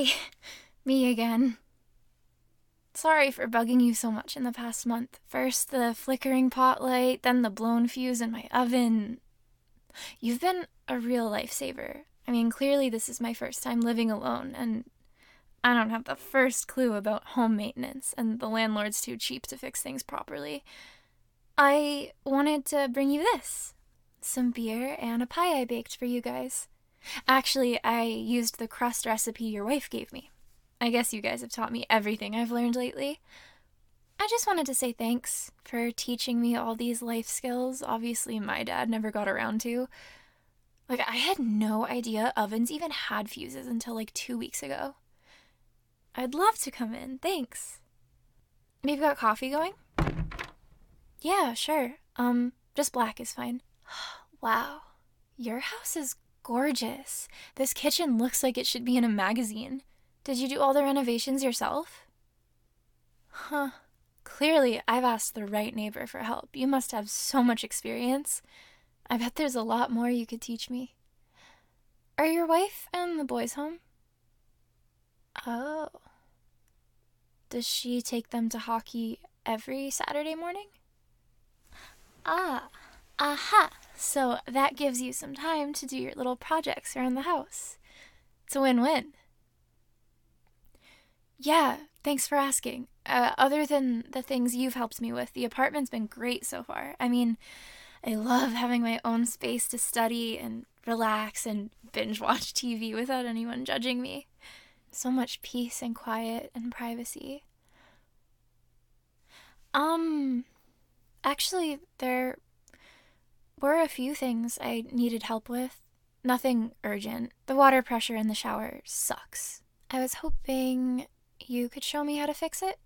Hey, me again. Sorry for bugging you so much in the past month. First the flickering pot light, then the blown fuse in my oven. You've been a real lifesaver. I mean, clearly this is my first time living alone, and I don't have the first clue about home maintenance, and the landlord's too cheap to fix things properly. I wanted to bring you this. Some beer and a pie I baked for you guys. Actually, I used the crust recipe your wife gave me. I guess you guys have taught me everything I've learned lately. I just wanted to say thanks for teaching me all these life skills obviously my dad never got around to. I had no idea ovens even had fuses until 2 weeks ago. I'd love to come in, thanks. You've got coffee going? Yeah, sure. Just black is fine. Wow, your house is gorgeous. This kitchen looks like it should be in a magazine. Did you do all the renovations yourself? Huh. Clearly, I've asked the right neighbor for help. You must have so much experience. I bet there's a lot more you could teach me. Are your wife and the boys home? Oh. Does she take them to hockey every Saturday morning? Ah. Aha. So that gives you some time to do your little projects around the house. It's a win-win. Yeah, thanks for asking. Other than the things you've helped me with, the apartment's been great so far. I mean, I love having my own space to study and relax and binge watch TV without anyone judging me. So much peace and quiet and privacy. Actually, there were a few things I needed help with. Nothing urgent. The water pressure in the shower sucks. I was hoping you could show me how to fix it?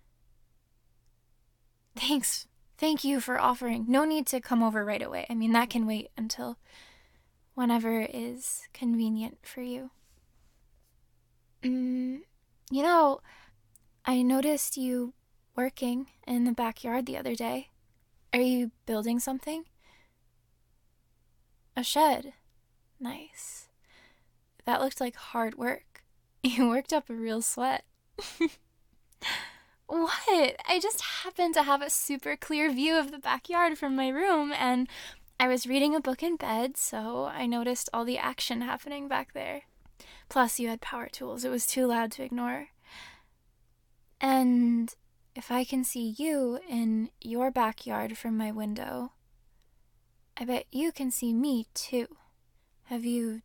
Thanks. Thank you for offering. No need to come over right away. I mean, that can wait until whenever is convenient for you. I noticed you working in the backyard the other day. Are you building something? A shed. Nice. That looked like hard work. You worked up a real sweat. What? I just happened to have a super clear view of the backyard from my room, and I was reading a book in bed, so I noticed all the action happening back there. Plus, you had power tools. It was too loud to ignore. And if I can see you in your backyard from my window, I bet you can see me too. Have you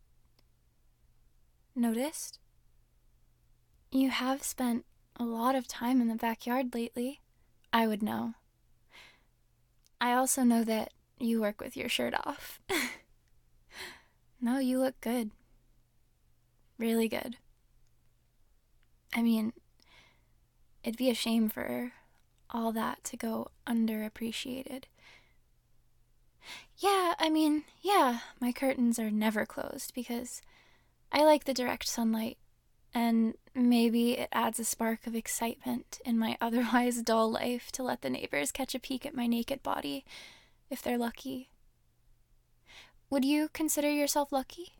noticed? You have spent a lot of time in the backyard lately. I would know. I also know that you work with your shirt off. No, you look good. Really good. I mean, it'd be a shame for all that to go underappreciated. Yeah, my curtains are never closed because I like the direct sunlight, and maybe it adds a spark of excitement in my otherwise dull life to let the neighbors catch a peek at my naked body, if they're lucky. Would you consider yourself lucky?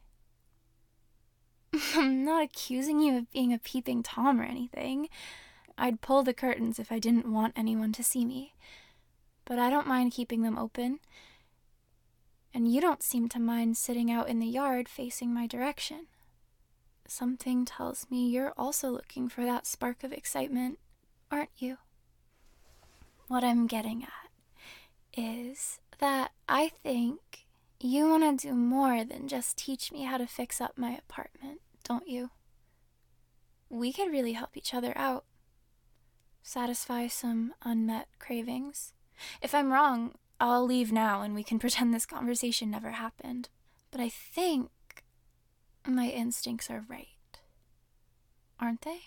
I'm not accusing you of being a peeping Tom or anything. I'd pull the curtains if I didn't want anyone to see me. But I don't mind keeping them open. And you don't seem to mind sitting out in the yard facing my direction. Something tells me you're also looking for that spark of excitement, aren't you? What I'm getting at is that I think you want to do more than just teach me how to fix up my apartment, don't you? We could really help each other out. Satisfy some unmet cravings. If I'm wrong, I'll leave now and we can pretend this conversation never happened. But I think my instincts are right. Aren't they?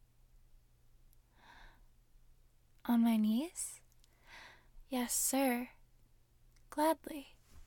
On my knees? Yes, sir. Gladly.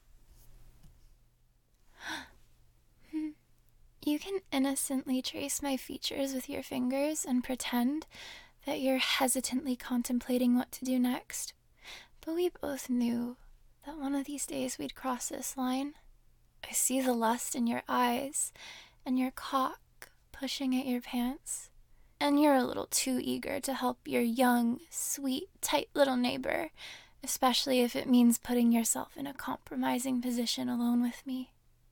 You can innocently trace my features with your fingers and pretend that you're hesitantly contemplating what to do next. But we both knew that one of these days we'd cross this line. I see the lust in your eyes and your cock pushing at your pants, and you're a little too eager to help your young, sweet, tight little neighbor, especially if it means putting yourself in a compromising position alone with me.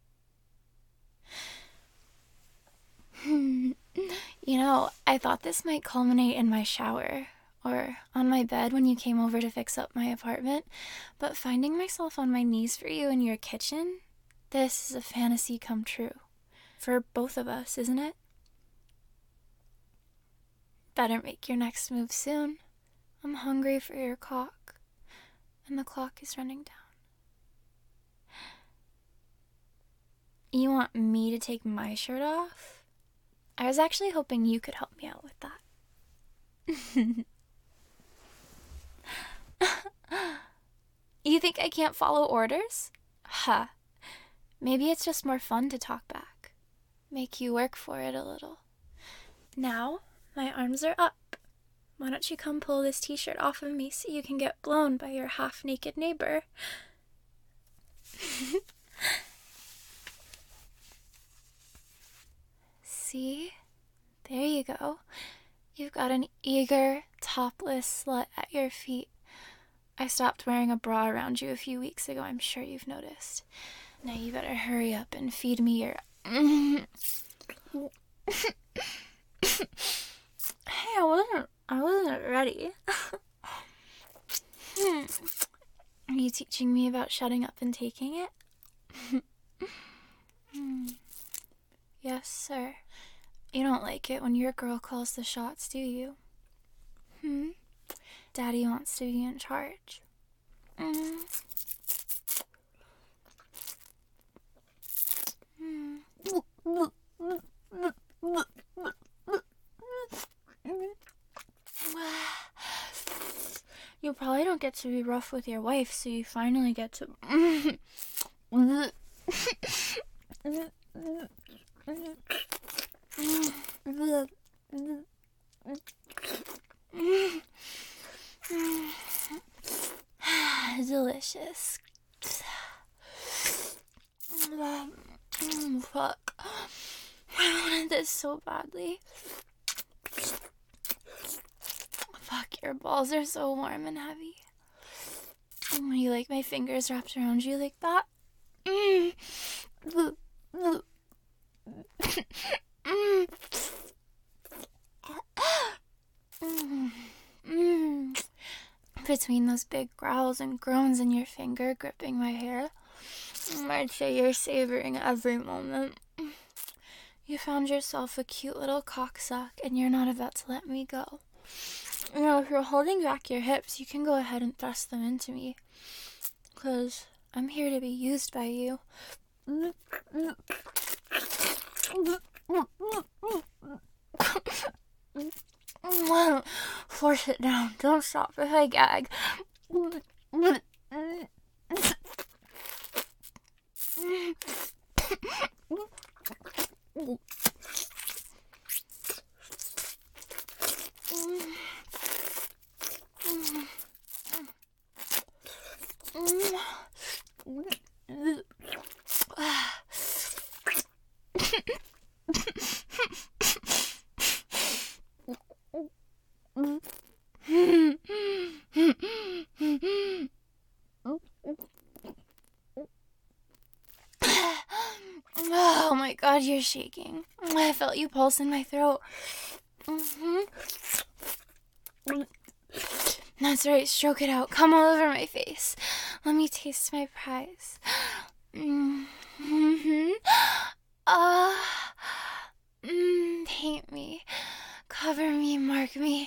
I thought this might culminate in my shower, or on my bed when you came over to fix up my apartment, but finding myself on my knees for you in your kitchen, this is a fantasy come true. For both of us, isn't it? Better make your next move soon. I'm hungry for your cock, and the clock is running down. You want me to take my shirt off? I was actually hoping you could help me out with that. You think I can't follow orders? Huh. Maybe it's just more fun to talk back. Make you work for it a little. Now, my arms are up. Why don't you come pull this t-shirt off of me so you can get blown by your half-naked neighbor? See? There you go. You've got an eager, topless slut at your feet. I stopped wearing a bra around you a few weeks ago, I'm sure you've noticed. Now you better hurry up and feed me your... Hey, I wasn't ready. Are you teaching me about shutting up and taking it? Yes, sir. You don't like it when your girl calls the shots, do you? Daddy wants to be in charge. You probably don't get to be rough with your wife, so you finally get to... Delicious. Fuck. I wanted this so badly. Fuck, your balls are so warm and heavy. You like my fingers wrapped around you like that? Between those big growls and groans and your finger gripping my hair, I'd say you're savoring every moment. You found yourself a cute little cocksuck and you're not about to let me go. If you're holding back your hips, you can go ahead and thrust them into me. 'Cause I'm here to be used by you. Force it down. Don't stop if I gag. Oh my god, you're shaking. I felt you pulse in my throat. That's right, stroke it out. Come all over my face. Let me taste my prize. Paint me. Cover me, mark me.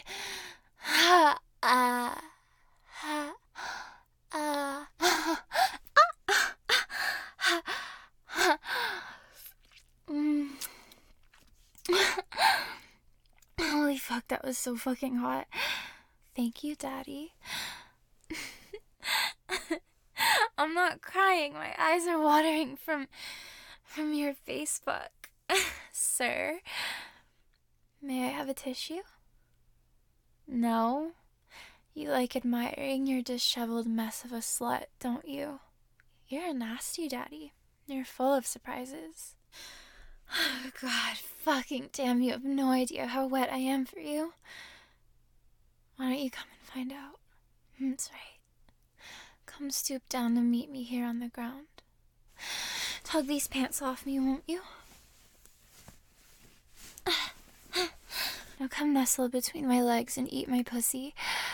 Holy fuck, that was so fucking hot. Thank you, Daddy. I'm not crying. My eyes are watering from your Facebook. Sir, may I have a tissue? No? You like admiring your disheveled mess of a slut, don't you? You're a nasty daddy. You're full of surprises. God fucking damn, you have no idea how wet I am for you. Why don't you come and find out? That's right. Come stoop down to meet me here on the ground. Tug these pants off me, won't you? Now come nestle between my legs and eat my pussy.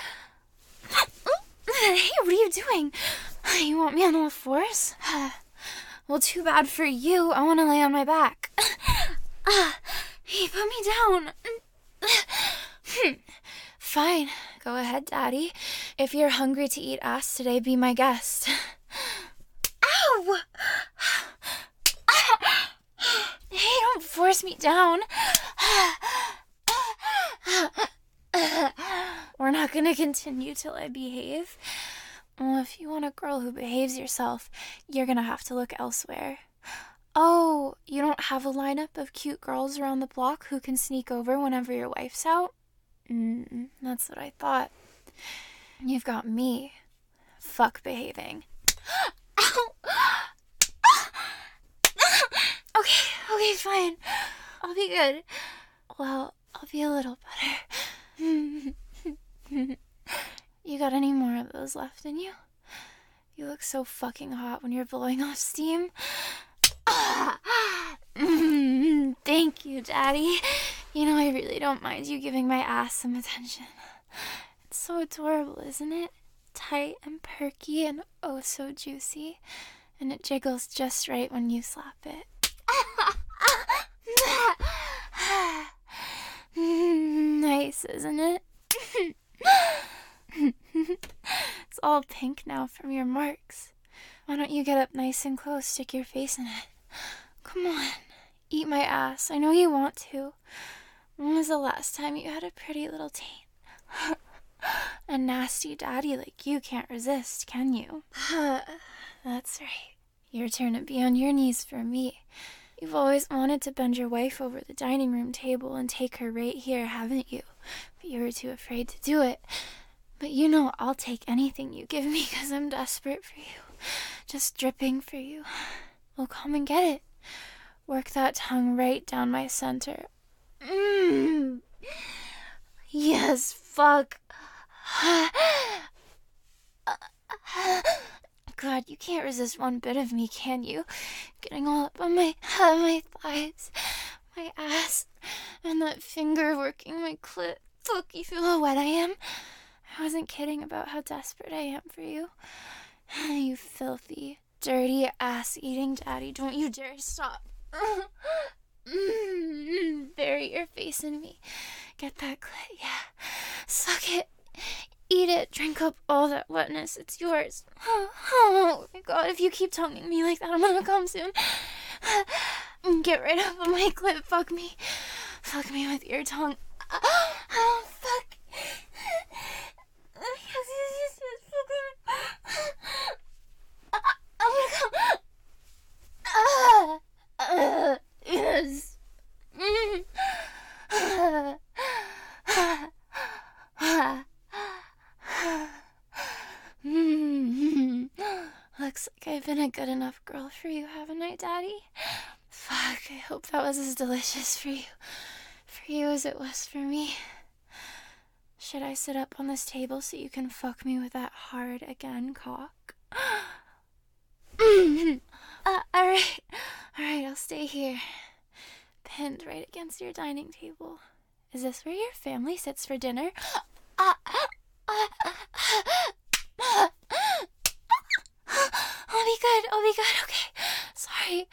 Hey, what are you doing? You want me on all fours? Well, too bad for you. I want to lay on my back. Hey, put me down. Fine. Go ahead, Daddy. If you're hungry to eat ass today, be my guest. Ow! Hey, don't force me down. We're not gonna continue till I behave. Well, if you want a girl who behaves herself, you're gonna have to look elsewhere. Oh, you don't have a lineup of cute girls around the block who can sneak over whenever your wife's out? That's what I thought. You've got me. Fuck behaving. Ow! Okay, fine. I'll be good. Well, I'll be a little better. You got any more of those left in you? You look so fucking hot when you're blowing off steam. Thank you, Daddy. You know, I really don't mind you giving my ass some attention. It's so adorable, isn't it? Tight and perky and oh so juicy. And it jiggles just right when you slap it. Nice, isn't it? It's all pink now from your marks. Why don't you get up nice and close, stick your face in it? Come on, eat my ass. I know you want to. When was the last time you had a pretty little taint? A nasty daddy like you can't resist, can you? That's right. Your turn to be on your knees for me. You've always wanted to bend your wife over the dining room table and take her right here, haven't you? But you were too afraid to do it. But you know I'll take anything you give me because I'm desperate for you. Just dripping for you. Well, come and get it. Work that tongue right down my center. Yes, fuck. God, you can't resist one bit of me, can you? Getting all up on my thighs, my ass, and that finger working my clit. Fuck, you feel how wet I am? I wasn't kidding about how desperate I am for you. You filthy, dirty, ass-eating daddy. Don't you dare stop. Bury your face in me. Get that clit, yeah. Suck it. Eat it. Drink up all that wetness. It's yours. Oh my God, if you keep tonguing me like that, I'm gonna come soon. Get right up on my clit. Fuck me. Fuck me with your tongue. Oh, fuck. Yes. Yes. Looks like I've been a good enough girl for you, haven't I, Daddy? Fuck, I hope that was as delicious for you as it was for me. Should I sit up on this table so you can fuck me with that hard again cock? Alright, I'll stay here. Pinned right against your dining table. Is this where your family sits for dinner? I'll be good, okay. Sorry.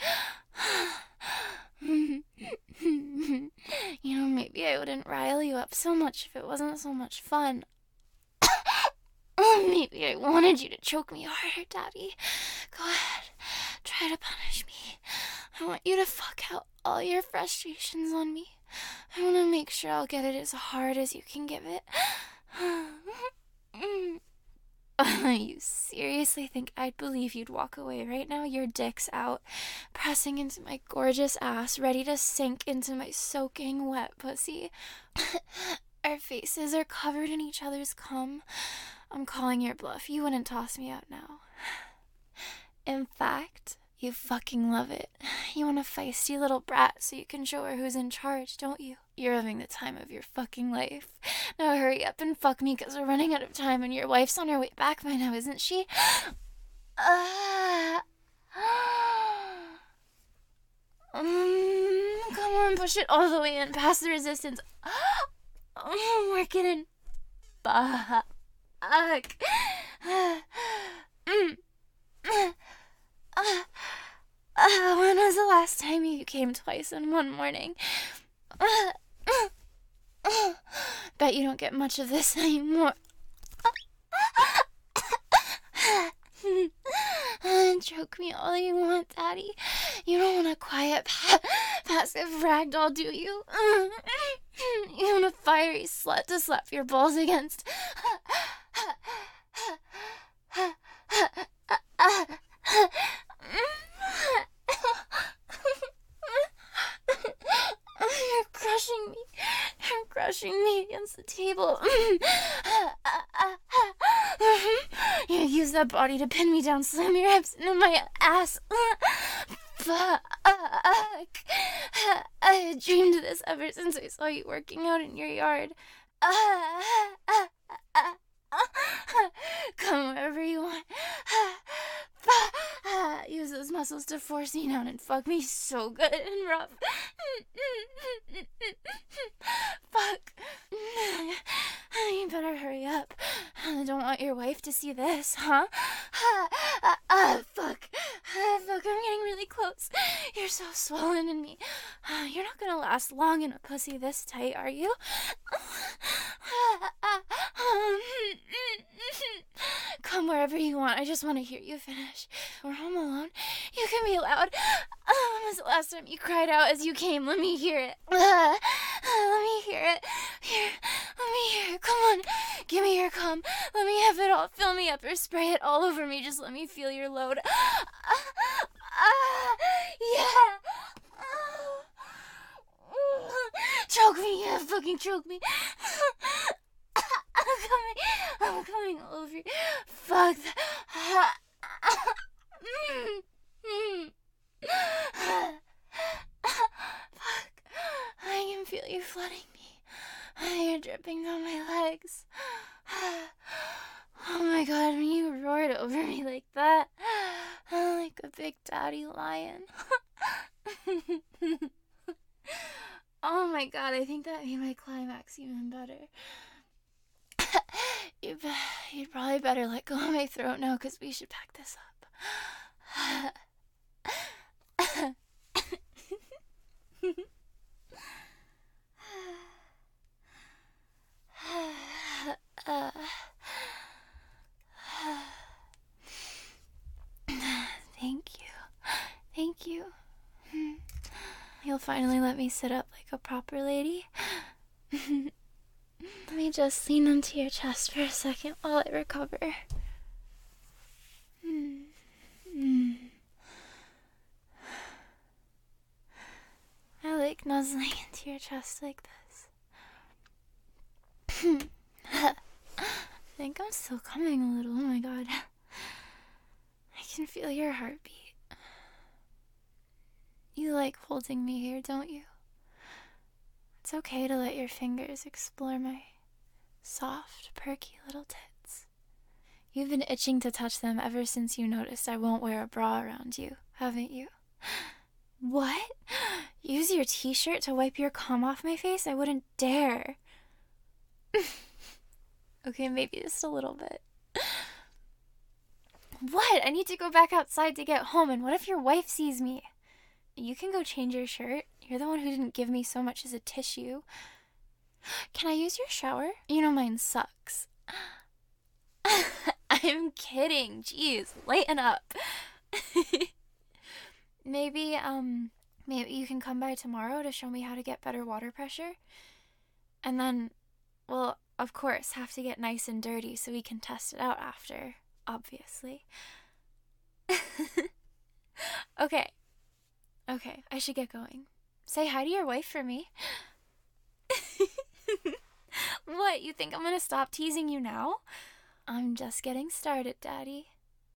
You know, maybe I wouldn't rile you up so much if it wasn't so much fun. Maybe I wanted you to choke me harder, Daddy. Go ahead. Try to punish me. I want you to fuck out all your frustrations on me. I want to make sure I'll get it as hard as you can give it. You seriously think I'd believe you'd walk away right now? Your dick's out, pressing into my gorgeous ass, ready to sink into my soaking wet pussy. Our faces are covered in each other's cum. I'm calling your bluff. You wouldn't toss me out now. In fact, You fucking love it. You want a feisty little brat so you can show her who's in charge, don't you? You're having the time of your fucking life. Now hurry up and fuck me, because we're running out of time and your wife's on her way back by now, isn't she? Come on, push it all the way in, past the resistance. Work it in. Fuck. When was the last time you came twice in one morning? Bet you don't get much of this anymore. Choke me all you want, Daddy. You don't want a quiet, passive ragdoll, do you? You want a fiery slut to slap your balls against? You're crushing me. You're crushing me against the table. You use that body to pin me down, slam your hips into my ass. Fuck. I dreamed of this ever since I saw you working out in your yard. Come wherever you want. Use those muscles to force me down and fuck me so good and rough. Fuck. You better hurry up. I don't want your wife to see this, huh? Fuck. Fuck, I'm getting really close. You're so swollen in me. You're not gonna last long in a pussy this tight, are you? Come wherever you want. I just want to hear you finish. We're home alone. You can be loud. When was the last time you cried out as you came? Let me hear it. Let me hear it. Here. Let me hear it. Come on. Give me your cum. Let me have it all. Fill me up or spray it all over me. Just let me feel your load. Yeah. Choke me. Yeah, fucking choke me. I'm coming all over you. Fuck that. Fuck. I can feel you flooding me. You're dripping down my legs. Oh my god, when you roared over me like that, like a big daddy lion. Oh my god, I think that made my climax even better. You'd probably better let go of my throat now, because we should pack this up. Thank you. You'll finally let me sit up like a proper lady. Let me just lean onto your chest for a second while I recover. I like nuzzling into your chest like this. I think I'm still coming a little. Oh my god. I can feel your heartbeat. You like holding me here, don't you? It's okay to let your fingers explore my soft, perky little tits. You've been itching to touch them ever since you noticed I won't wear a bra around you, haven't you? What? Use your t-shirt to wipe your cum off my face? I wouldn't dare. Okay, maybe just a little bit. What? I need to go back outside to get home, and what if your wife sees me? You can go change your shirt. You're the one who didn't give me so much as a tissue. Can I use your shower? You know mine sucks. I'm kidding. Jeez, lighten up. Maybe you can come by tomorrow to show me how to get better water pressure. And then, well, of course, have to get nice and dirty so we can test it out after, obviously. Okay, I should get going. Say hi to your wife for me. What, you think I'm gonna stop teasing you now? I'm just getting started, Daddy.